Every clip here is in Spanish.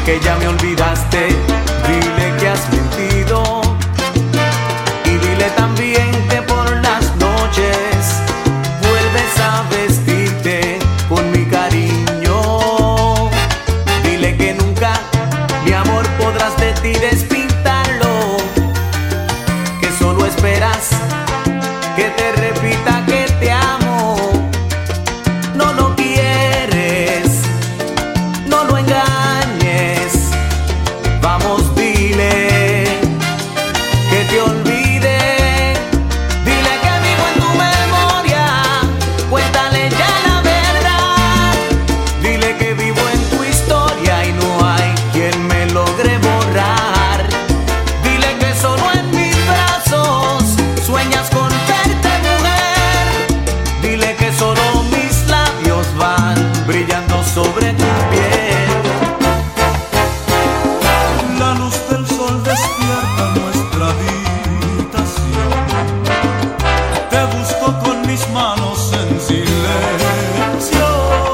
que ya me olvidaste, dile que has mentido. Y dile también que por las noches vuelves a vestirte con mi cariño. Dile que nunca mi amor podrás de ti despintarlo, que solo esperas que te repita que te amo. No lo quieres, no lo engañes. Vamos, dile que te olvide. Dile que vivo en tu memoria, cuéntale ya la verdad. Dile que vivo en tu historia y no hay quien me logre borrar. Dile que solo en mis brazos sueñas con verte, mujer. Dile que solo mis labios van brillando sobre tu piel. La luz del sol despierta nuestra habitación. Te busco con mis manos en silencio.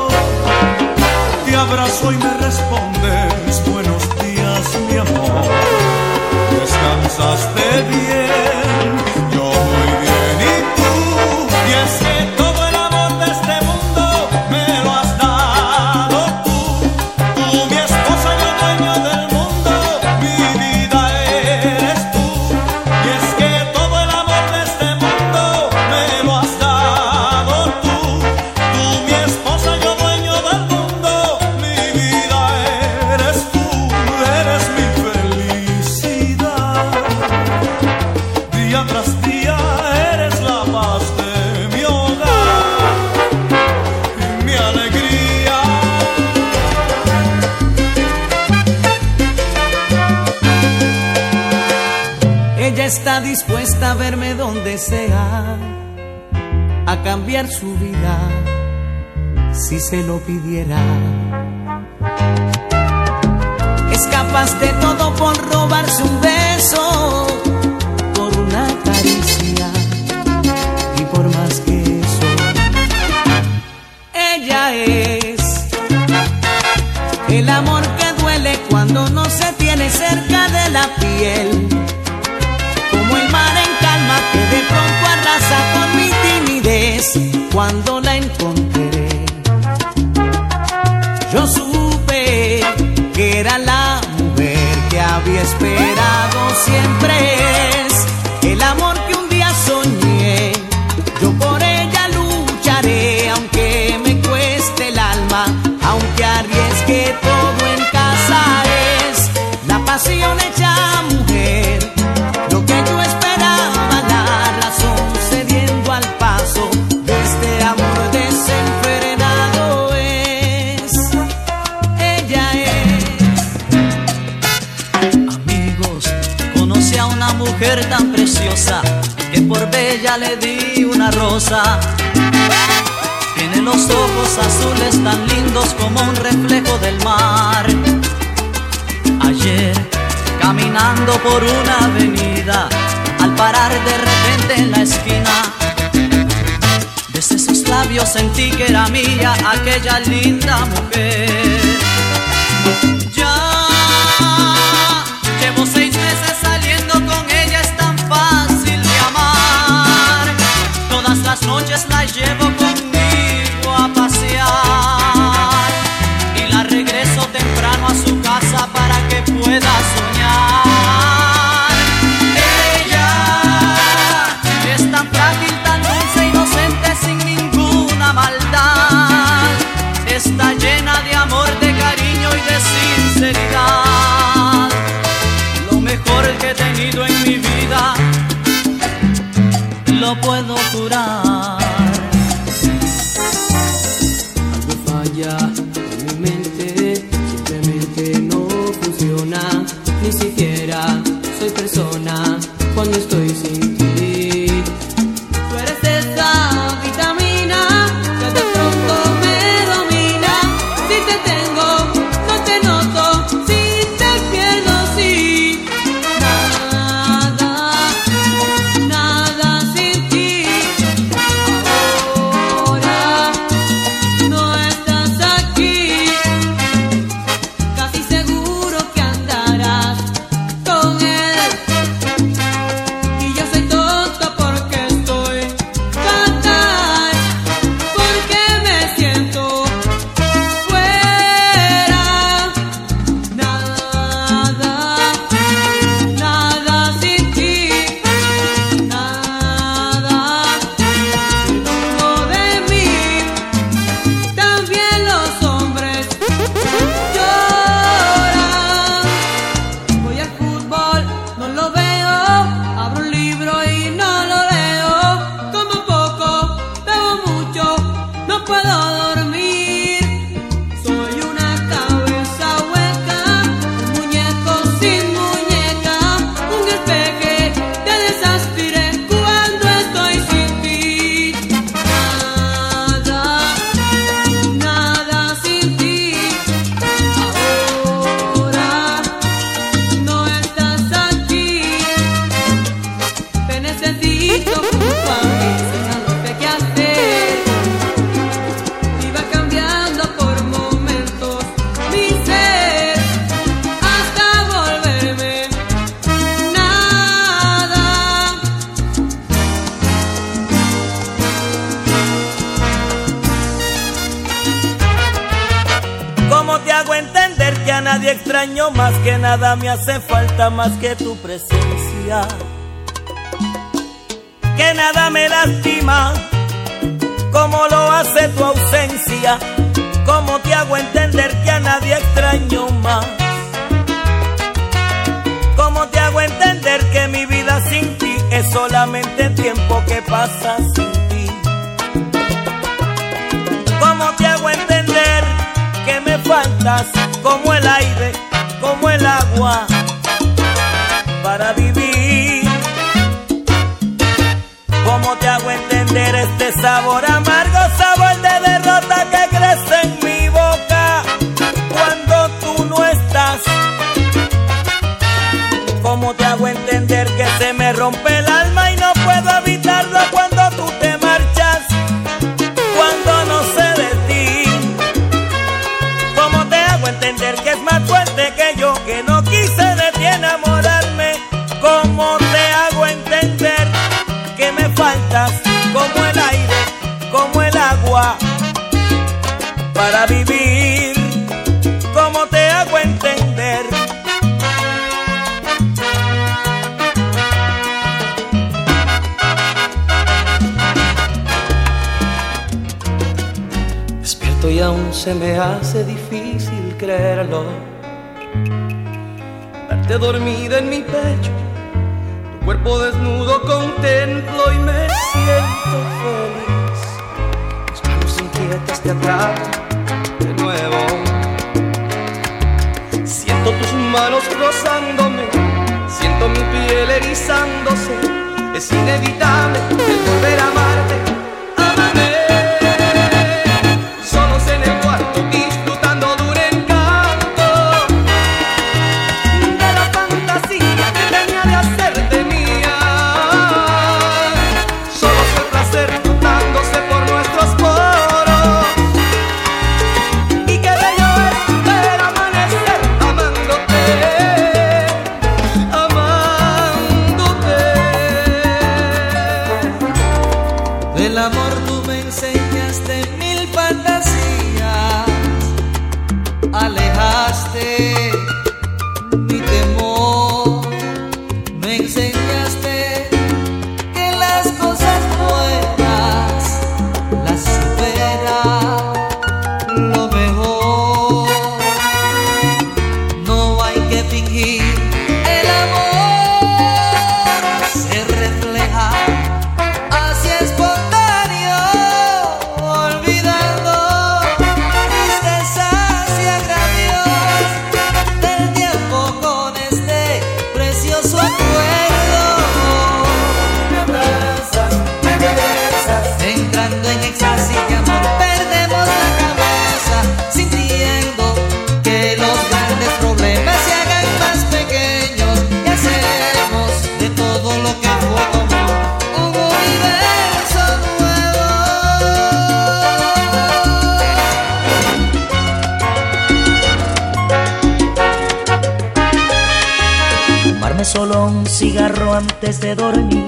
Te abrazo y me respondes buenos días, mi amor. Descansaste bien, yo muy bien y tú. Y es que todo el amor de este mundo me lo has dado tú. Tú, mi esposa, yo dueño del mundo, mi vida eres tú. Y es que todo el amor de este mundo me lo has dado tú. Tú, mi esposa, yo dueño del mundo, mi vida eres tú. Eres mi felicidad. Día tras día eres la paz de mi hogar y mi alegría. Ella está dispuesta a verme donde sea, a cambiar su vida si se lo pidiera. Es capaz de todo por robarse un beso, por una caricia y por más que eso. Ella es el amor que duele cuando no se tiene cerca de la piel, como el mar en calma que de pronto arrasa con mi timidez. Cuando la encontré, yo supe que era la mujer que había esperado. Siempre es el amor que un día soñé. Yo por ella lucharé, aunque me cueste el alma, aunque arriesgue todo en casa. Es la pasión hecha mujer, lo que yo esperaba, la razón cediendo al paso de este amor desenfrenado. Es, ella es. Amigos, conocí a una mujer tan preciosa que por bella le di una rosa. Tiene los ojos azules tan lindos como un reflejo del mar. Ayer, caminando por una avenida, al parar de repente en la esquina, desde sus labios sentí que era mía aquella linda mujer. Ya llevo 6 meses saliendo con ella, es tan fácil de amar. Todas las noches la llevo conmigo a pasear y la regreso temprano a su casa para que pueda soñar. Ella es tan frágil, tan dulce, inocente, sin ninguna maldad. Está llena de amor, de cariño y de sinceridad. Lo mejor que he tenido en mi vida, lo puedo jurar. Algo falla en mi mente, simplemente no funciona. Ni siquiera soy persona cuando estoy sin ti. Tú eres esa vitamina que de pronto me domina. Si te tengo, no te noto. Si te pierdo, sí. Nada, nada sin ti. Ahora no estás aquí. Casi seguro te hago entender que a nadie extraño más, que nada me hace falta más que tu presencia, que nada me lastima como lo hace tu ausencia? ¿Cómo te hago entender que a nadie extraño más? ¿Cómo te hago entender que mi vida sin ti es solamente tiempo que pasa sin ti? ¿Cómo te hago entender que me faltas como el aire, como el agua para vivir? ¿Cómo te hago entender este sabor amargo, sabor de derrota que crece en mi boca cuando tú no estás? ¿Cómo te hago entender que se me rompe el alma y no puedo evitarlo cuando tú te marchas, cuando no sé de ti? ¿Cómo te hago entender que es más fuerte que yo, que no quise de ti enamorarme? ¿Cómo te hago entender que me faltas como el aire, como el agua para vivir? ¿Cómo te hago entender? Despierto y aún se me hace difícil creerlo, verte dormida en mi pecho, cuerpo desnudo contemplo y me siento feliz. Mis manos inquietas te atrapan de nuevo. Siento tus manos rozándome, siento mi piel erizándose. Es inevitable el volver a amarte. Ámame. Solos en el cuarto disfrutando de un encanto, de la fantasía que tenía de hacerte mía. Solo el placer notándose por nuestros poros. Y qué bello es ver amanecer amándote, amándote. Del amor tú me enseñaste mil fantasías, alejaste mi temor, me enseñaste que las cosas buenas las supera lo mejor. No hay que fingir, el amor se refleja así espontáneo, olvidando tristezas y agravios del tiempo con este precioso acuerdo. Me abrazas, me besas, entrando en éxtasis de amor, perdemos la cabeza, sintiendo que los grandes problemas se hagan más pequeños y hacemos de todo lo que fue como un universo nuevo. Fumarme solo un cigarro antes de dormir,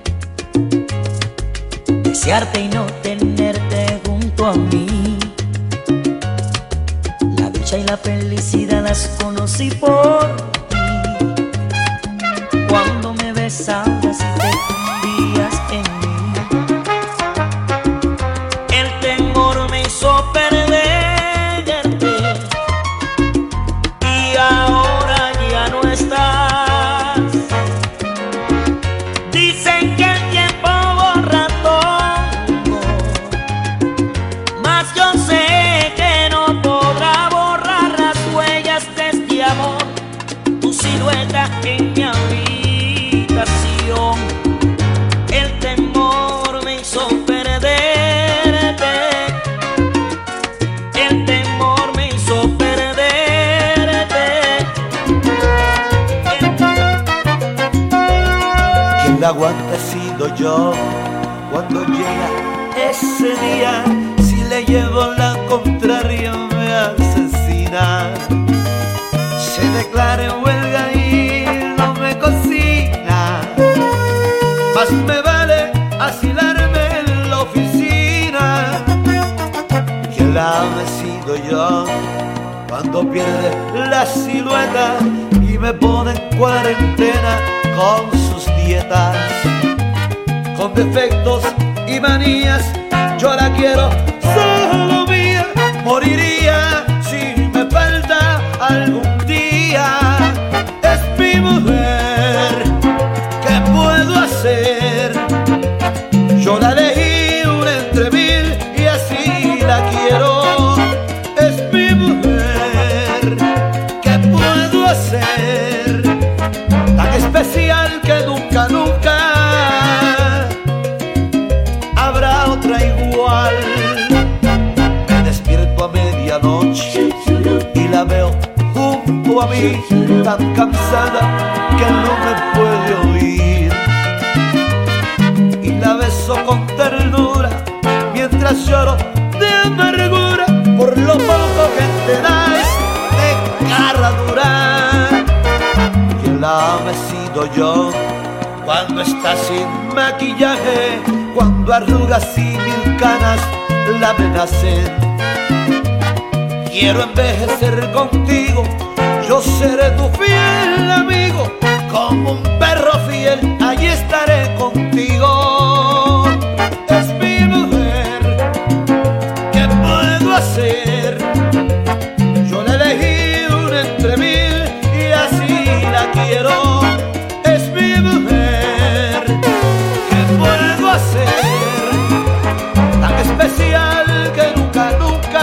desearte y no tenerte junto a mí. La dicha y la felicidad las conocí por ti, cuando me besabas y te fundías en mí. El temor me hizo perderte y ahora ya no estás. Dicen que el tiempo borra todo, mas yo sé que no podrá borrar las huellas de este amor, tu silueta en mi habitación. El temor me hizo perderte, el temor me hizo perderte. Quien la aguanta he sido yo cuando llega ese día. Si le llevo la contraria me asesina. Se declara en huelga y no me cocina. Más me vale asilarme en la oficina. Quien la ame he sido yo cuando pierde la silueta y me pone en cuarentena con sus dietas. Con defectos y manías, yo la quiero solo mía. Moriría si me falta algún día. Es mi mujer, ¿qué puedo hacer? Yo la elegí una entre mil y así la quiero. Es mi mujer, ¿qué puedo hacer? Tan especial que nunca, nunca habrá otra igual. Me despierto a medianoche y la veo junto a mí, tan cansada que no me puede oír. Y la beso con ternura mientras lloro de amargura por lo poco que te das de cara dura. Quien la ama he sido yo cuando está sin maquillaje, cuando arrugas y mil canas la amenacen. Quiero envejecer contigo, yo seré tu fiel amigo, como un perro fiel, allí estaré contigo. Es mi mujer, ¿qué puedo hacer? Yo la elegí una entre mil y así la quiero. Es mi mujer, ¿qué puedo hacer? Tan especial que nunca, nunca.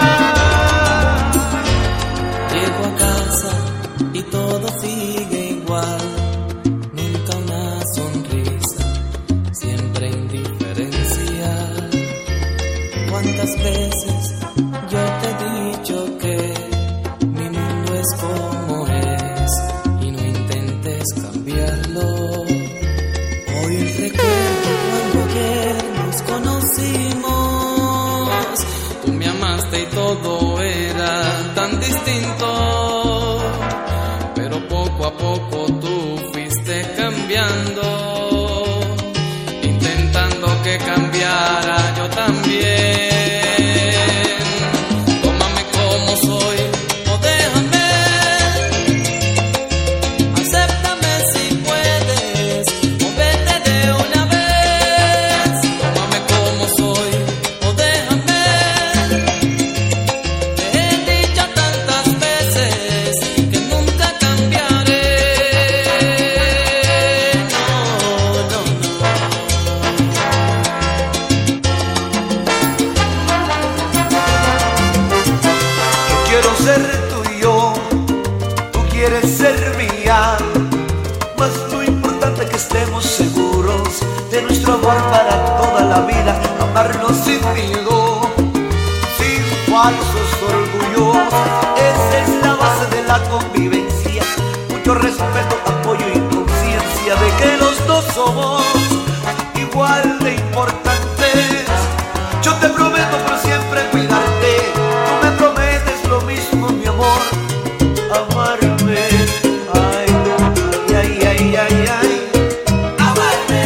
Llego a casa y todo sigue igual, nunca una sonrisa, siempre indiferencia. ¿Cuántas veces yo te he dicho que mi mundo es como es y no intentes cambiarlo? Hoy recuerdo cuando ayer nos conocimos, tú me amaste y todo era tan distinto, pero poco a poco tú fuiste cambiando, intentando que cambiara yo también. Tómame como soy o déjame, acéptame si puedes o vete de una vez. Tómame como soy o déjame, te he dicho tantas veces que nunca cambiaré. No, no, Yo quiero ser tuyo, tú quieres ser mía, mas lo importante es que estemos seguros de nuestro amor para toda la vida. Amarnos sin miedo, sin falsos orgullos, esa es la base de la convivencia. Mucho respeto, apoyo y conciencia de que los dos somos igual de importantes. Yo te prometo por siempre cuidarte, tú me prometes lo mismo, mi amor, amarme. Ay, ay, ay, ay, ay, amarme.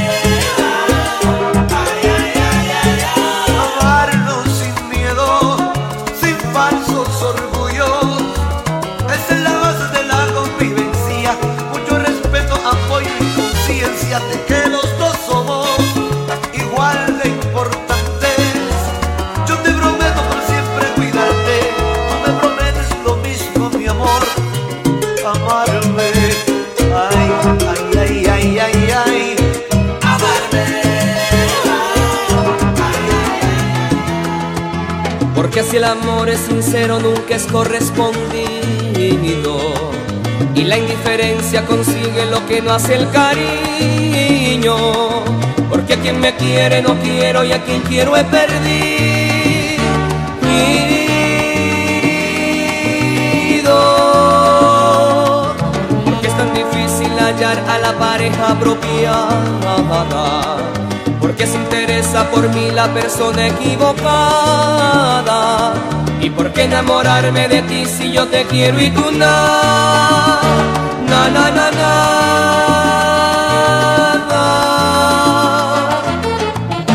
Ay, ay, ay, ay, ay. Amarnos sin miedo, sin falsos orgullos, esa es la base de la convivencia. Mucho respeto, apoyo y conciencia de que los dos somos igual de importantes. Yo te prometo por siempre cuidarte, tú me prometes lo mismo, mi amor, amarme. Ay, ay, ay, ay, ay, ay, amarme. Porque si el amor es sincero nunca es correspondido, y la indiferencia consigue lo que no hace el cariño. Porque a quien me quiere no quiero y a quien quiero he perdido. Porque es tan difícil hallar a la pareja apropiada, porque se interesa por mí la persona equivocada. ¿Y por qué enamorarme de ti si yo te quiero y tú nada?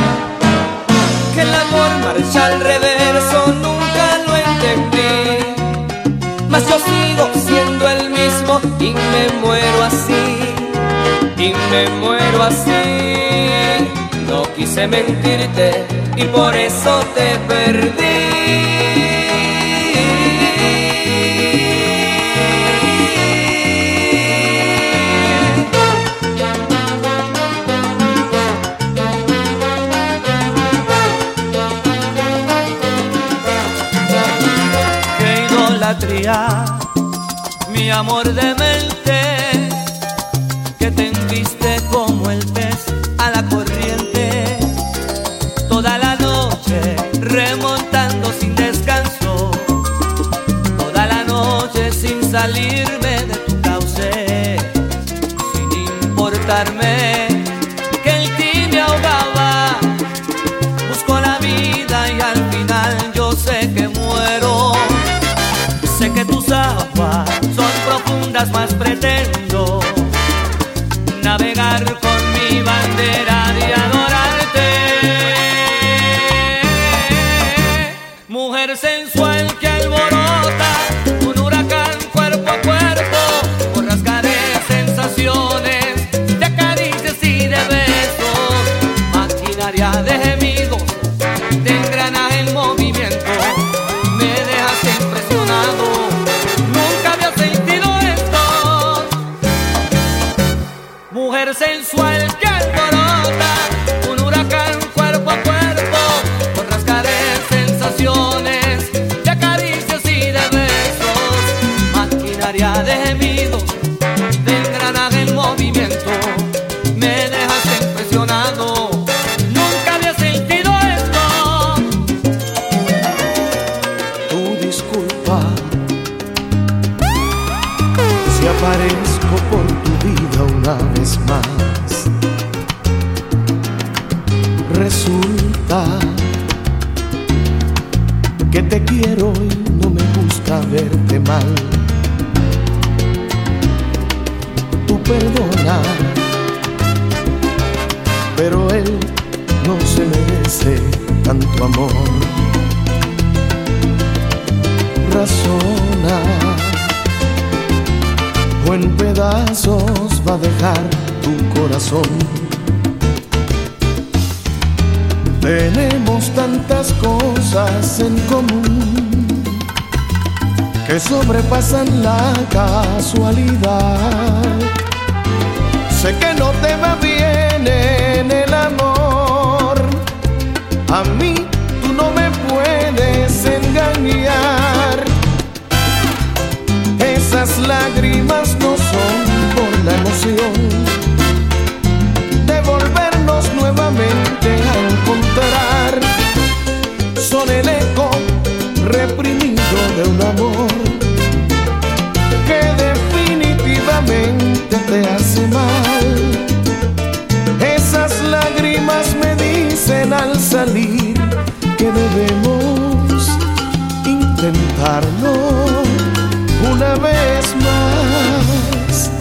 Que el amor marcha al reverso nunca lo entendí. y me muero así, y me muero así. No quise mentirte y por eso te perdí. Qué idolatría, mi amor demente, que te enviste como el pez a la corriente, toda la noche remontando sin descanso, toda la noche sin salirme de tu cauce, sin importarme que el ti me ahogaba. Busco la vida y al final yo sé que muero. Sé que tus aguas son profundas, mas pretendo navegar con mi bandera de adorarte. Mujer sensual que alborota un huracán cuerpo a cuerpo, borrascaré sensaciones de caricias y de besos, maquinaria de gemidos, de engranaje en movimiento. Me dejas impresionado, nunca había sentido esto. Mujer sensual que alborota un huracán cuerpo a cuerpo, borrascaré sensaciones de caricias y de besos, maquinaria de gemidos, de engranaje en movimiento. Me dejaste impresionado, nunca había sentido esto. Tu disculpa si aparezco por tu vida una vez más. Resulta que te quiero y no me gusta verte mal. Tú perdona, pero él no se merece tanto amor. Razona, o en pedazos va a dejar tu corazón. Tenemos tantas cosas en común que sobrepasan la casualidad. Sé que no te va bien en el amor, a mí tú no me puedes engañar. Esas lágrimas no son por la emoción de volvernos nuevamente a encontrar, son el eco reprimido de un amor que definitivamente te hace mal. Esas lágrimas me dicen al salir que debemos intentarlo una vez más.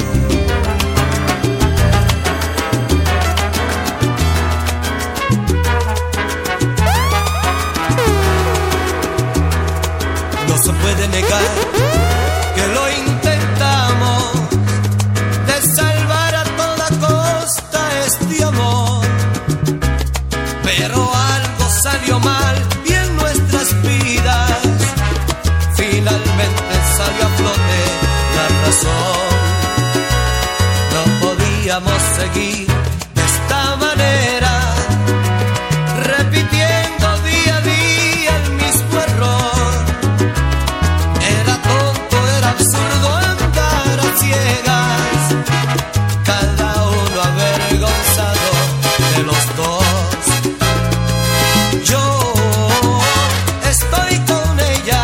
No se puede negar que lo intentamos, de salvar a toda costa este amor, pero algo salió mal y en nuestras vidas finalmente salió a flote la razón. No podíamos seguir de esta manera, repitiendo día a día el mismo error. Era tonto, era absurdo andar a ciegas, cada uno avergonzado de los dos. Yo estoy con ella,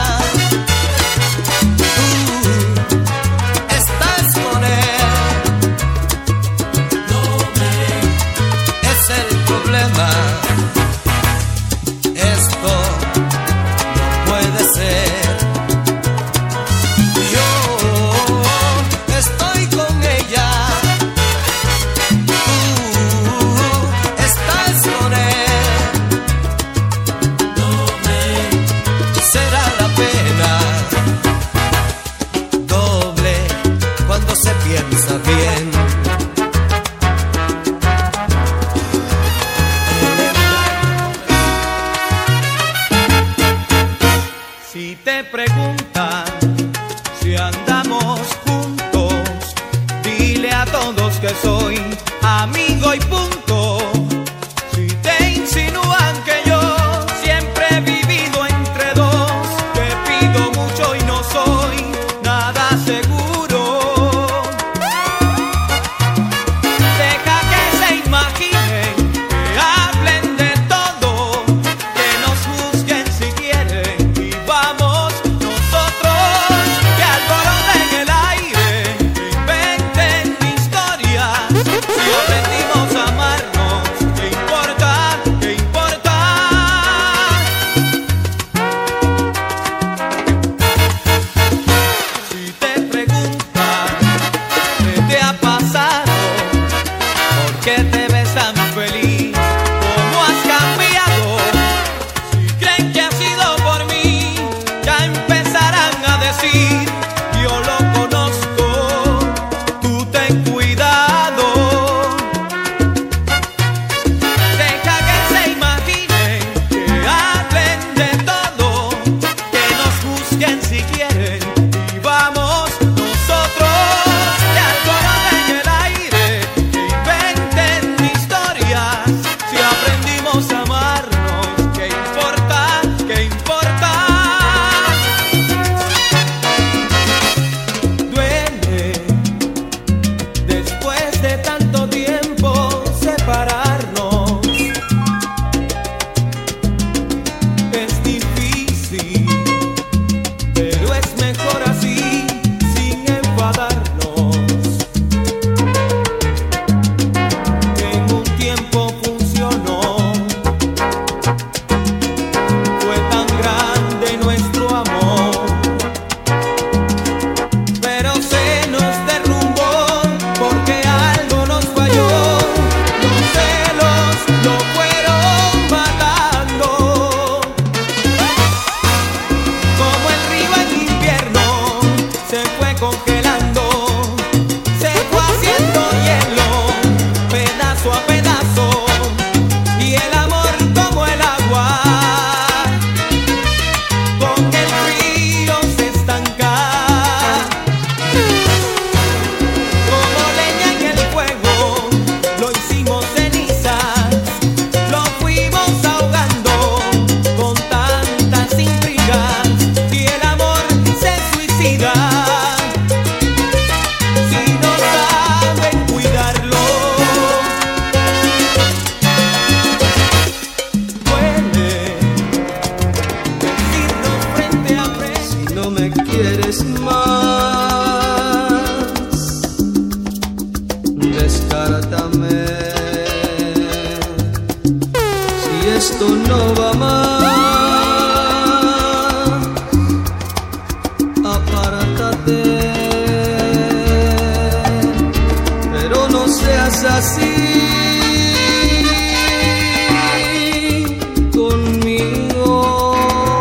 tú estás con él. No me es el te preguntan si andamos juntos, dile a todos que soy amigo y punto. Si te insinúan que yo siempre he vivido entre dos, te pido mucho y no soy nada seguro. Deja que se imaginen, que hablen de todo, que nos juzguen si quieren y vamos nosotros, que alboroten el aire, que inventen historias. Si aprendimos a amarnos, ¿qué importa? ¿Qué importa? Si te preguntan qué te ha pasado, ¿por qué te ves tan feliz? ¿Cómo has cambiado? Si creen que ha sido por mí, ya empezarán a decir, yo lo conozco, tú ten cuidado. Deja que se imaginen, que hablen de todo, que nos juzguen si quieren y vamos nosotros, que alboroten el aire, que inventen historias. Si aprendimos a amarnos, ¿qué importa? ¿Qué importa? Duele después de tanto tiempo separarnos. Es difícil, pero es mejor así, sin enfadarnos. En un tiempo funcionó, fue tan grande nuestro amor, pero se nos derrumbó porque algo nos falló. Los celos lo fueron matando, como el río en invierno se fue congelando, se fue haciendo hielo, pedazo a pedazo, y el amor como el agua, con el río se estanca, como leña en el fuego, lo hicimos cenizas, lo fuimos ahogando con tantas intrigas, y el amor se suicida si no saben cuidarlo. Duele decirnos frente a frente, Si no me quieres más, descártame. Si esto no va más, apártate. Pero no seas así conmigo.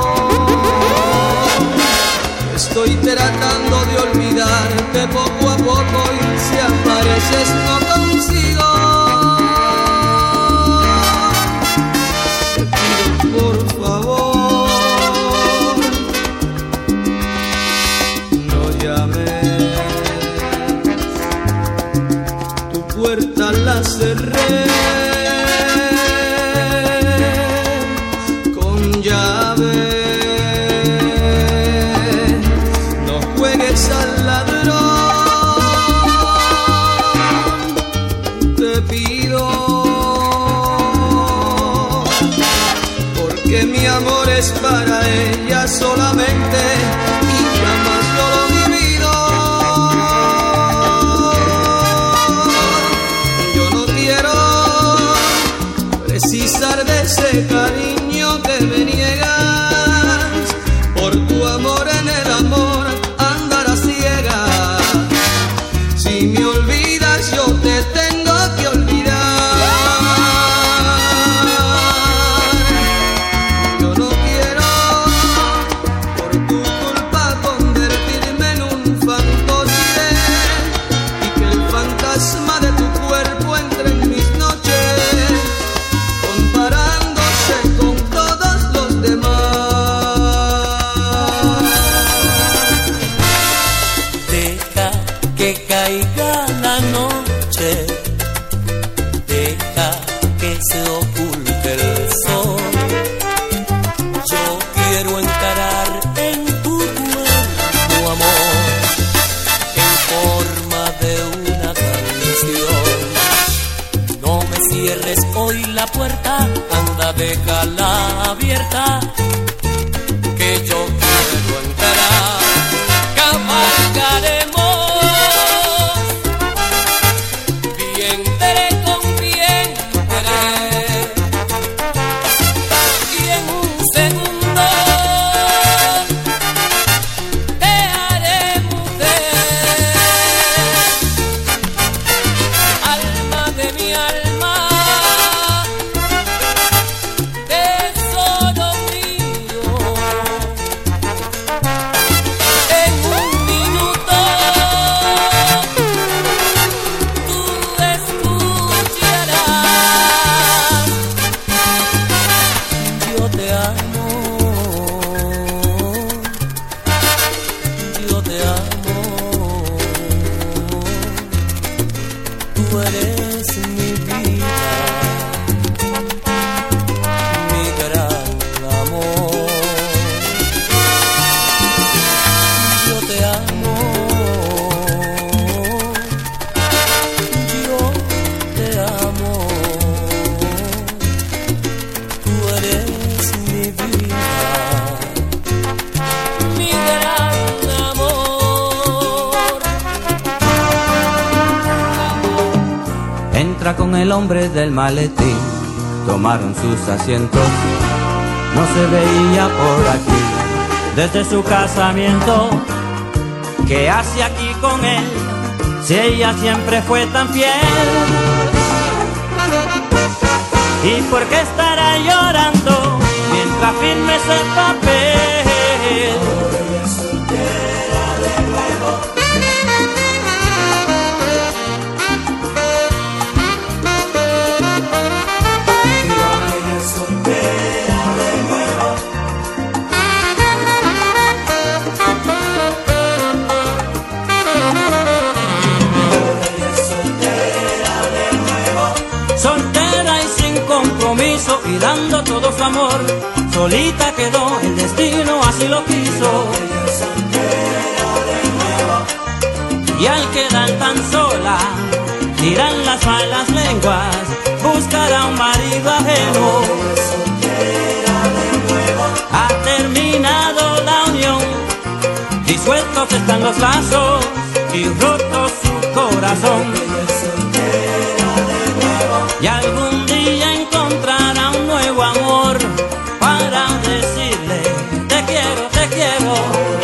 Estoy tratando de olvidarte poco a poco y si apareces no consigo. Te pido por favor, no llames. Tu puerta la cerré con llave. No juegues al ladrón, te pido, porque mi amor es para ella solamente y jamás yo lo he vivido. Yo no quiero precisar de ese cariño que me niegas, por tu amor en el amor andar a ciegas. Si me olvidas yo te tengo que olvidar. Yo no quiero por tu culpa convertirme en un fantoche y que el fantasma de tu cuerpo entre en mis noches, comparándose con todos los demás. caiga la noche, deja que se oculte el sol. Yo quiero encarar en tu cuerpo, amor, en forma de una canción. No me cierres hoy la puerta, anda, déjala abierta, que yo quiero encarar. Cabalgaremos vientre con vientre, y en un segundo te haré mujer, alma de mi alma, tesoro mío. En un minuto tú escucharás. Yo te amo, yo te amo. Tú eres mi vida, mi gran amor. Yo te amo, yo te amo. Tú eres mi vida, mi gran amor. Entra con el hombre del maletín, tomaron sus asientos, no se veía por aquí desde su casamiento. ¿Qué hace aquí con él, si ella siempre fue tan fiel? ¿Y por qué estará llorando mientras firme ese papel? Soltera y sin compromiso y dando todo su amor, solita quedó, el destino así lo quiso. Y al quedar tan sola, dirán las malas lenguas, buscará un marido ajeno. Ha terminado la unión, disueltos están los lazos y roto su corazón. Y algún día encontrará un nuevo amor para decirle te quiero, te quiero.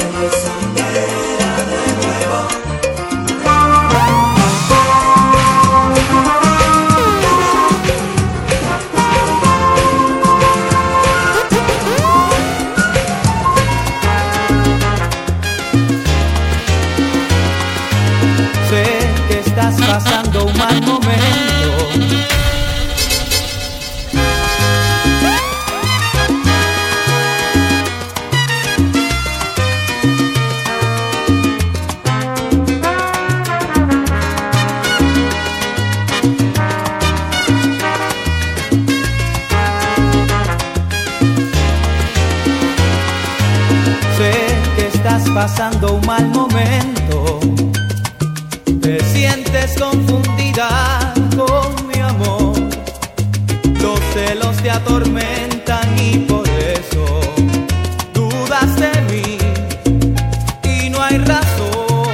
Sé que estás pasando un mal momento. Sé que estás pasando un mal momento. Te sientes confundida con mi amor. Los celos te atormentan y por eso dudas de mí y no hay razón.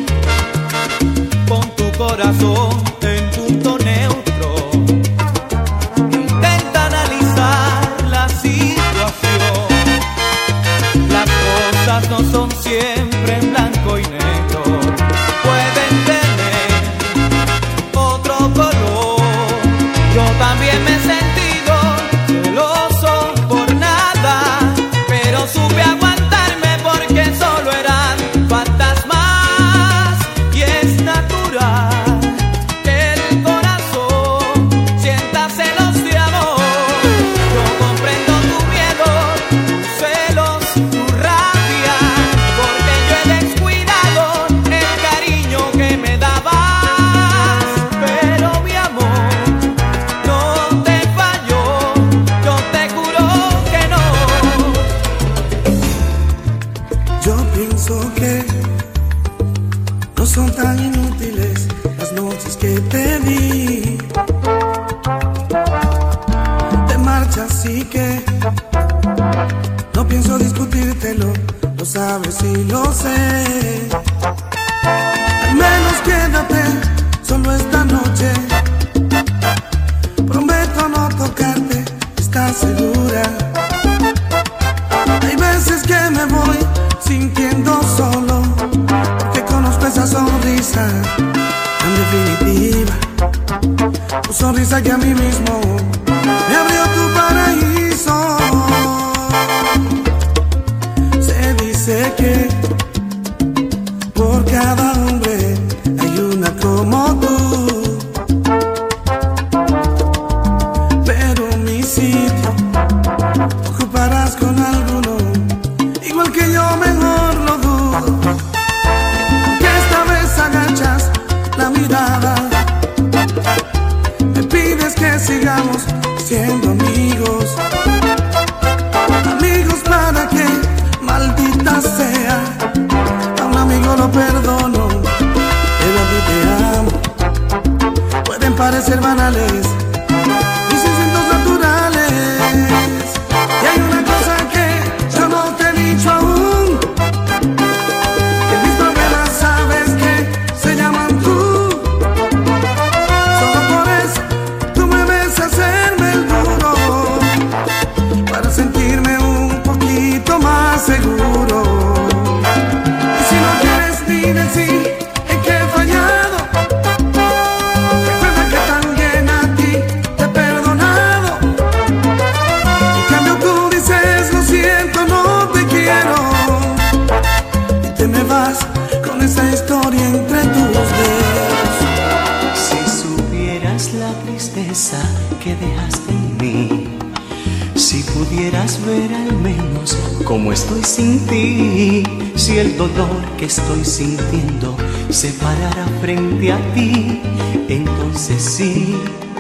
Pon tu corazón en punto neutro. Intenta analizar la situación. Las cosas no son siempre en blanco y negro. Pueden tener otro color. Yo también me he sentido celoso por nada, pero supe aguantarme porque solo eran fantasmas. Y es natural que el corazón sienta celos de amor. Yo comprendo tu miedo, tus celos, tu rabia, porque yo he de pienso que no son tan inútiles las noches que te di. Te marchas y que no pienso discutírtelo, lo sabes y lo sé. Al menos quédate solo esta noche. Prometo no tocarte, ¿estás segura? Hay veces que me voy sintiendo solo, porque conozco esa sonrisa tan definitiva. Tu sonrisa que a mí mismo me abrió tu paraíso. Se dice que por cada hombre hay una como tú, pero mi sitio ocuparás con alguno, igual que yo, mejor lo dudo. Que esta vez agachas la mirada, me pides que sigamos siendo amigos. Amigos para que, maldita sea, a un amigo lo perdono, pero a ti te amo. Pueden parecer banales, mis instintos naturales. Y hay una cosa que yo no te he dicho aún, que mis problemas sabes que se llaman tú. Solo por eso tú me ves hacerme el duro, para sentirme un poquito más seguro. Y si no quieres ni decir en qué he fallado, recuerda que también a ti te he perdonado. En cambio tú dices lo siento, no te quiero, y te me vas con esa historia entre tus dedos. Si supieras la tristeza que dejaste en mí, si pudieras ver al menos cómo estoy sin ti, si el dolor que estoy sintiendo se parara frente a ti, entonces sí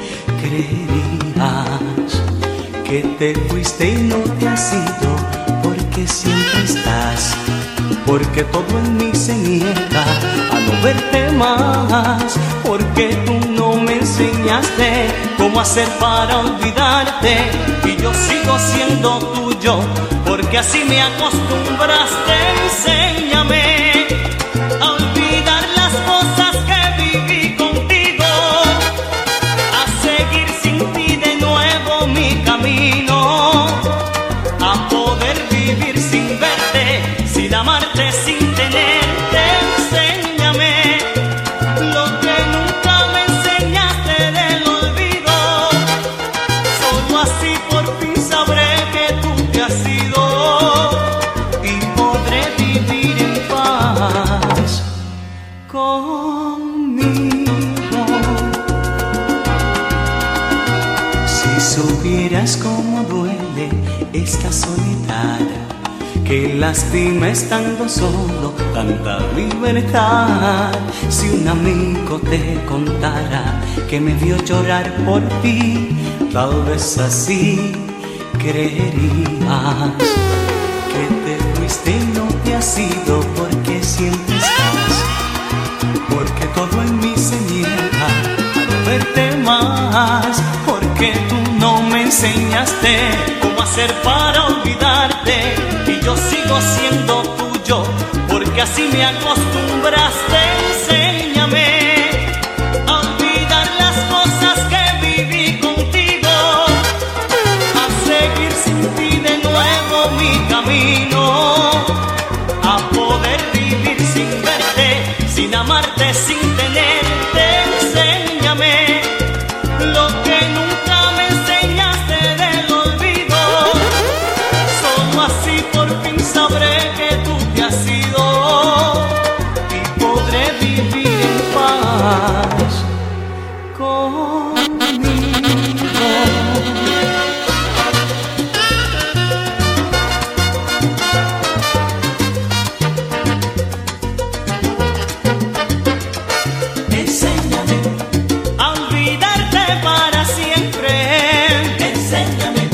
creerías que te fuiste y no te has ido, porque siempre estás, porque todo en mí se niega a no verte más, porque tú no me enseñaste cómo hacer para olvidarte, y yo sigo siendo tuyo, porque así me acostumbraste. Enséñame a olvidar las cosas que viví contigo, a seguir sin ti de nuevo mi camino, a poder vivir sin verte, sin amarte, sin tenerte. Enséñame lo que nunca me enseñaste del olvido, solo así por fin sabré que tú te has ido y podré vivir en paz conmigo. Si supieras cómo duele esta soledad, que lastima estando solo tanta libertad. Si un amigo te contara que me vio llorar por ti, tal vez así creerías que te fuiste y no te has ido, porque siempre estás, porque todo en mí se niega a no verte más, porque tú no me enseñaste cómo hacer para olvidarte, y yo sigo siendo tuyo, porque así me acostumbraste. Enséñame a olvidar las cosas que viví contigo, a seguir sin ti de nuevo mi camino, a poder vivir sin verte, sin amarte, sin tenerte. Enséñame lo que nunca me enseñaste del olvido, solo así por fin sabré que tú te has ido y podré vivir en paz conmigo.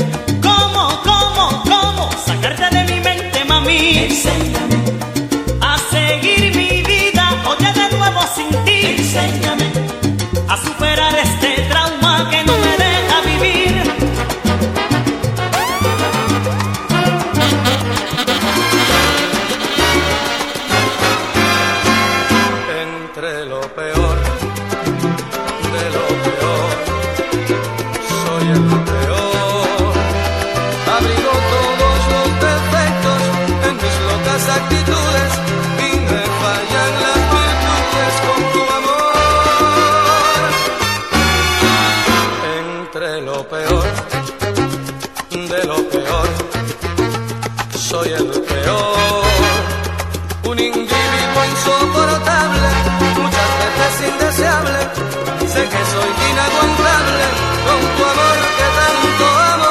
Enséñame a enséñame a superar este trauma que no me deja vivir. Entre lo peor de lo peor, soy el peor. Abrigo todos los defectos en mis locas actitudes y me fallan las virtudes con tu amor. Entre lo peor de lo peor, soy el peor. Un individuo insoportable, muchas veces indeseable. Sé que soy inaguantable con tu amor que tanto amo.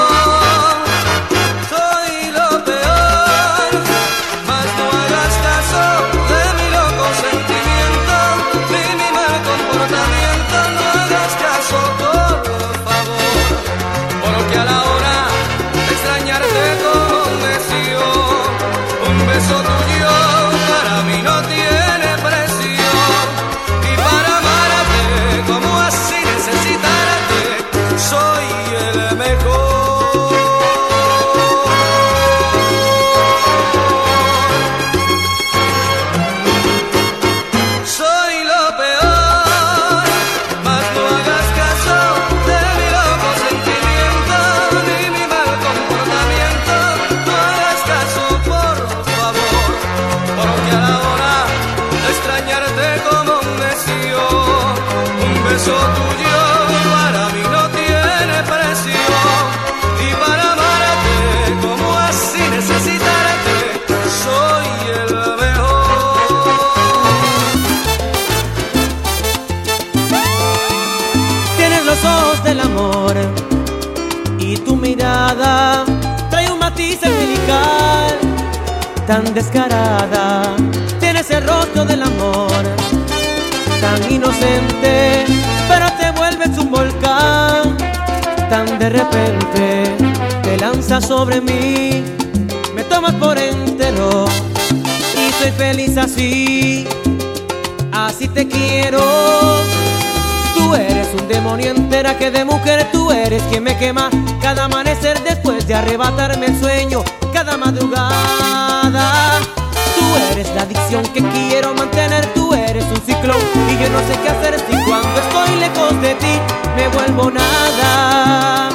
Soy lo peor, mas no hagas caso de mi loco sentimiento ni mi mal comportamiento. No hagas caso, por favor, porque a la hora de extrañarte como un necio, un beso tuyo para mí no tiene precio. Y para amarte como así necesitarte, soy el mejor. Soy lo peor, mas no hagas caso de mi loco sentimiento ni mi mal comportamiento. No hagas caso, por favor, porque a la hora de extrañarte como un necio, un beso tuyo para mí no tiene precio. Y para amarte como así necesitarte, soy el mejor. Tienes los ojos del amor y tu mirada trae un matiz angelical tan descarada. Tienes el rostro del amor tan inocente, pero te vuelves un volcán. Tan de repente te lanzas sobre mí, me tomas por entero y soy feliz así. Así te quiero. Tú eres un demonio entera que de mujer tú eres quien me quema cada amanecer después de arrebatarme el sueño cada madrugada. Tú eres la adicción que quiero mantener, tú eres un ciclón y yo no sé qué hacer si cuando estoy lejos de ti me vuelvo nada.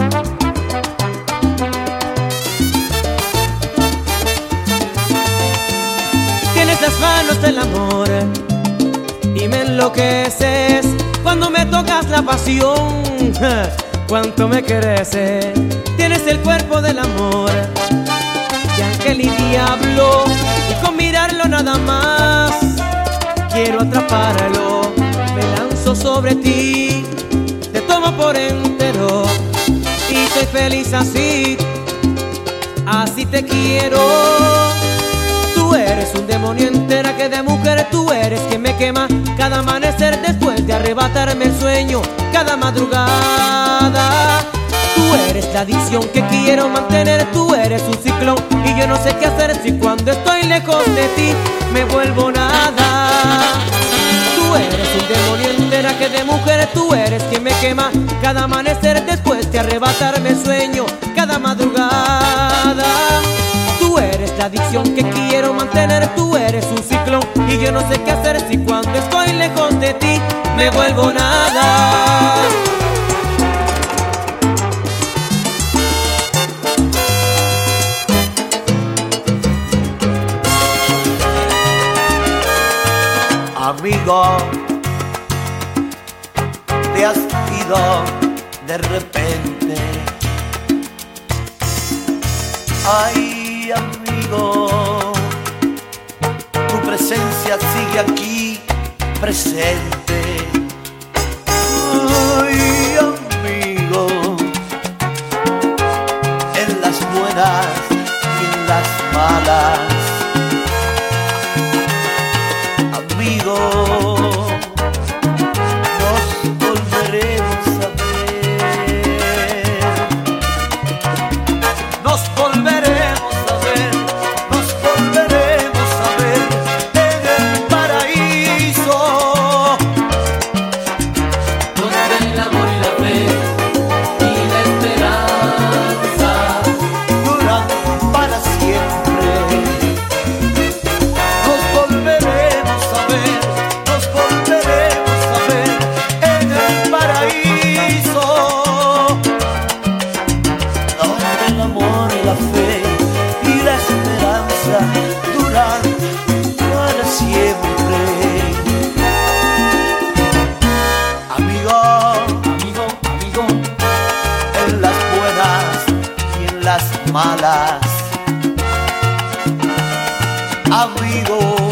Tienes las manos del amor y me enloqueces cuando me tocas la pasión. Cuánto me creces. Tienes el cuerpo del amor de ángel y diablo, y con mirarlo nada más quiero atraparlo. Me lanzo sobre ti, te tomo por entero y soy feliz así. Así te quiero. Tú eres un demonio entera que de mujer tú eres quien me quema cada amanecer después de arrebatarme el sueño cada madrugada. Tú eres la adicción que quiero mantener, tú eres un ciclón y yo no sé qué hacer si cuando estoy lejos de ti me vuelvo nada. Tú eres un demonio entera que de mujer tú eres quien me quema cada amanecer después de arrebatarme el sueño cada madrugada. Tú eres la adicción que quiero mantener, tú eres un ciclón y yo no sé qué hacer si cuando estoy lejos de ti me vuelvo nada. Amigo, te has ido de repente. Ay, amigo, tu presencia sigue aquí presente. Ay, amigo, en las buenas y en las malas. Amigo, nos volveremos a ver. Nos volveremos a ver, nos volveremos a ver en el paraíso. abrigo.